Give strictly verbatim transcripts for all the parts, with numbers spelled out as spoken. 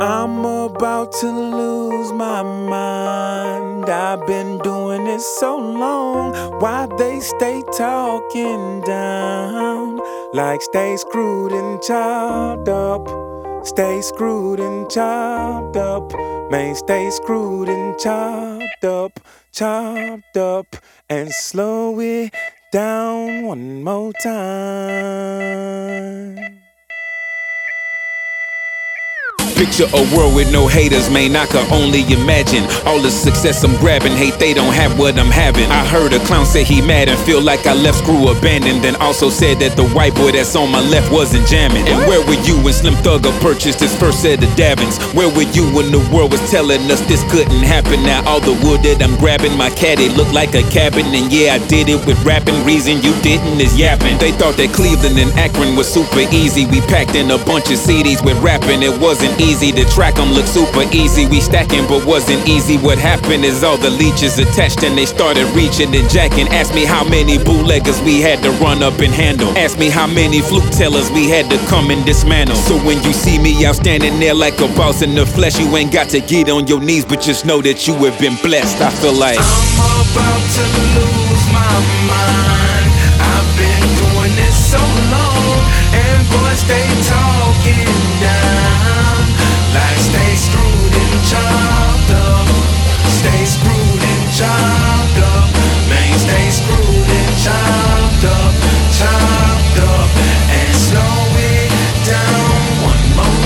I'm about to lose my mind. I've been doing it so long. Why they stay talking down? Like stay screwed and chopped up. Stay screwed and chopped up. Man, stay screwed and chopped up. Chopped up. And slow it down one more time. Picture a world with no haters, man, I can only imagine all the success I'm grabbing, hate they don't have what I'm having. I heard a clown say he mad and feel like I left Screw abandoned, then also said that the white boy that's on my left wasn't jamming. And where were you when Slim Thugger purchased his first set of Davins? Where were you when the world was telling us this couldn't happen? Now all the wood that I'm grabbing, my caddy looked like a cabin, and yeah, I did it with rapping. Reason you didn't is yapping. They thought that Cleveland and Akron was super easy. We packed in a bunch of C Ds with rapping, it wasn't easy. The track them look super easy, we stacking but wasn't easy. What happened is all the leeches attached and they started reaching and jacking. Asked me how many bootleggers we had to run up and handle. Asked me how many flute tellers we had to come and dismantle. So when you see me out standing there like a boss in the flesh, you ain't got to get on your knees, but just know that you have been blessed. I feel like I'm about to lose my mind. I've been doing this so long, and boys they talking down. Like stay screwed and chopped up. Stay screwed and chopped up. Man, stay screwed and chopped up. Chopped up. And slow it down one more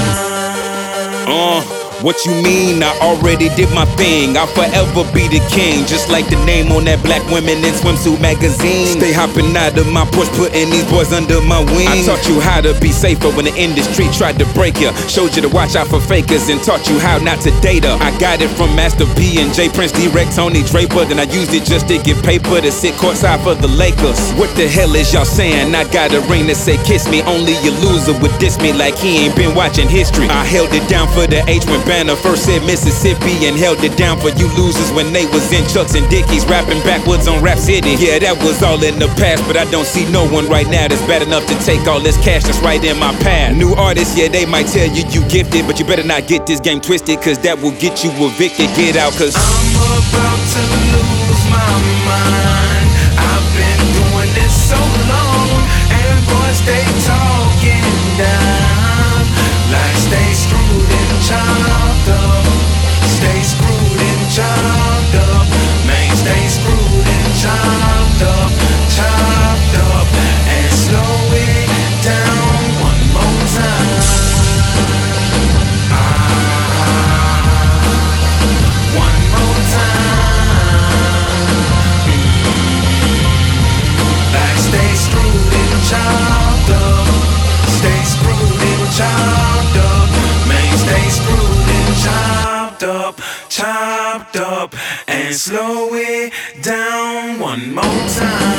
time. Uh What you mean? I already did my thing. I'll forever be the king, just like the name on that Black Women in Swimsuit magazine. Stay hopping out of my porch, putting these boys under my wing. I taught you how to be safer when the industry tried to break you. Showed you to watch out for fakers and taught you how not to date her. I got it from Master P and J Prince, D-Rex, Tony Draper. Then I used it just to get paper to sit courtside for the Lakers. What the hell is y'all saying? I got a ring that say kiss me. Only a loser would diss me like he ain't been watching history. I held it down for the H when Banner first said Mississippi, and held it down for you losers when they was in Chucks and Dickies rapping backwards on Rap City. Yeah, that was all in the past, but I don't see no one right now that's bad enough to take all this cash that's right in my path. New artists, yeah, they might tell you you gifted, but you better not get this game twisted, cause that will get you evicted. Get out, cause I'm about to lose my mind. I've been doing this so long, and boys they talking down. Like stay screwed and chopped up. Stay screwed and chopped up. Man, stay screwed and chopped up. Chopped up. And slow it down one more time. Ah, one more time. Mm. Like stay screwed and chopped up. Stay screwed and chopped up. Man, stay screwed and chopped up, chopped up, and slow it down one more time.